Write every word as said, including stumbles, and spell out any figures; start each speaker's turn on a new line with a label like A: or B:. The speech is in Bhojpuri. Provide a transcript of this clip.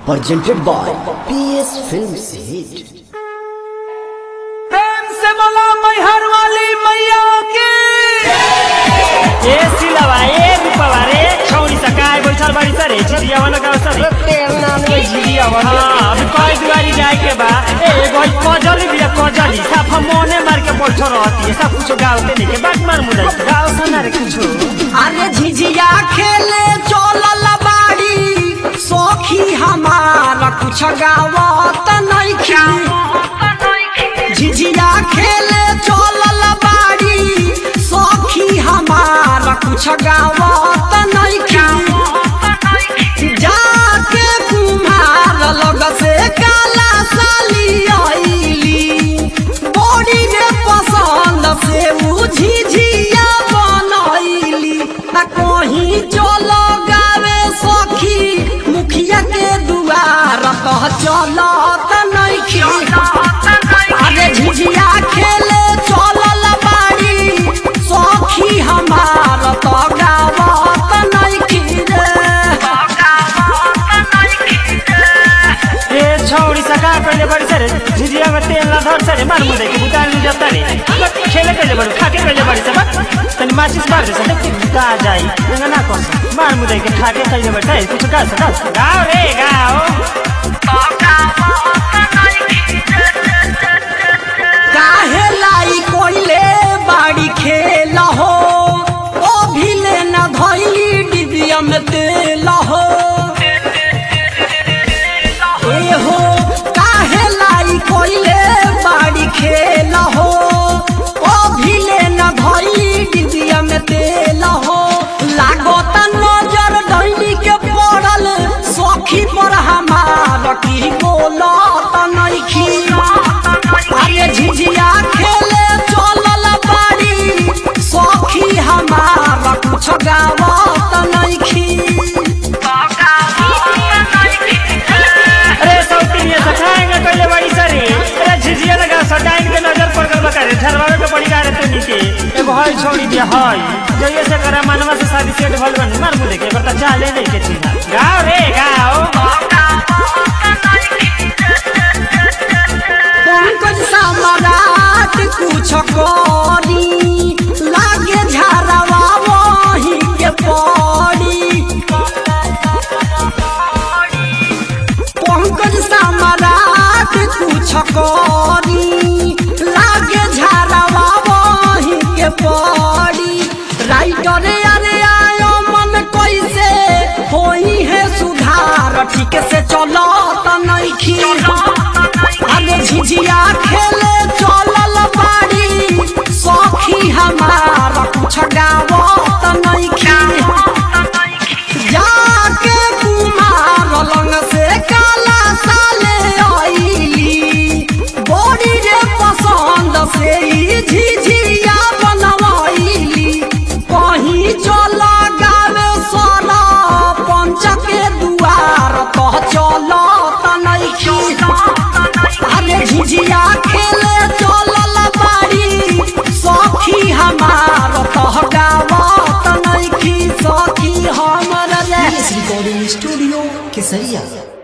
A: presented by P S Films Hit।
B: प्रेम से बोला मैहर वाली मैया की। ए सिलवा ए रूपवा रे छौरी सकाय बैठल बाड़ी सरे झिझिया वाला गाँव सरे
C: तेल नाम में झिझिया वाला।
B: हां अभी कोई दुआरी जाए के बा ए गई कजली भी कजली साफ मोने मार के बैठ रहती है सब कुछ गाँव के नहीं के बात मार मुदई गाँव सना रे कुछ।
C: अरे झिझिया खेले चलल बाड़ी सखी हमारा कुछ गावत नइखे। झिझिया खेले चलल बाड़ी सखी हमारा कुछ गावत नइखे। जाके कुम्हार लग से काला साली आईली बड़ी रे पसंद से उ झिझिया बनैली। आ कहीं चल गावे सखी मुखिया के दुआर कह चलत नइखे। अरे झिझिया खेले चलल बाड़ी सखी हमार तो गावत नइखे रे।
B: ए छौरी सका पहले बड़ी सरे झिझिया में तेल ना धर सरे मार मुदई के बुतान ले जाता रे खेले पहले बड़ी खाके पहले बड़ी सब तनी माचिस मार दे सब का जाई ना ना कर मार मुदई के खाके पहले बैठा कुछ का सका गाओ रे गाओ।
C: काहे लाई कोइले बाड़ी खेल हो ओ भिले न धइली डिबिया में तेल हो। ए हो काहे लाई कोइले बाड़ी खेल हो ओ भिले न धइली डिबिया में तेल हो। लागत नजर डैली के पड़ल सखी पर हमार की बोलत नइखी। अरे झिझिया खेले चलल बाड़ी सखी हमारा कुछ गावत नइखी।
B: अरे सौतीनिया सखाएंगे पहले बड़ी सरे अरे झिझिया लगा सटाएंगे के नजर पड़ गल बका रे झरवावे के पड़ी गा रे तनी के एगो हई छोड़ी दे हई जइए से करा मनवा से शादी सेट भल बन मार मुदे के बता चाले नहीं के चिन्हा गाओ रे गाओ।
C: पंकज सम्राट कुछ करी लागे झरवा वही के पड़ी। पंकज सम्राट कुछ करी लागे झरवा वही के पड़ी। राइटर अरे आयो मन कैसे होई है सुधार ठीक से चलत नइखी। अरे झिझिया खेले चलल बाड़ी सखी हमारा कुछ गावत नइखे। जाके कुमार लंग से काला साले आईली बड़ी रे पसंद से ई झिझिया बनवाईली। कहीं चल गावे सारा पंच के दुआर तो चलत नइखे। अरे झिझिया खेले चलल बाड़ी सखी हमार तो गावत नइखी। सखी हमर रे
A: रिकॉर्डिंग स्टूडियो केसरिया।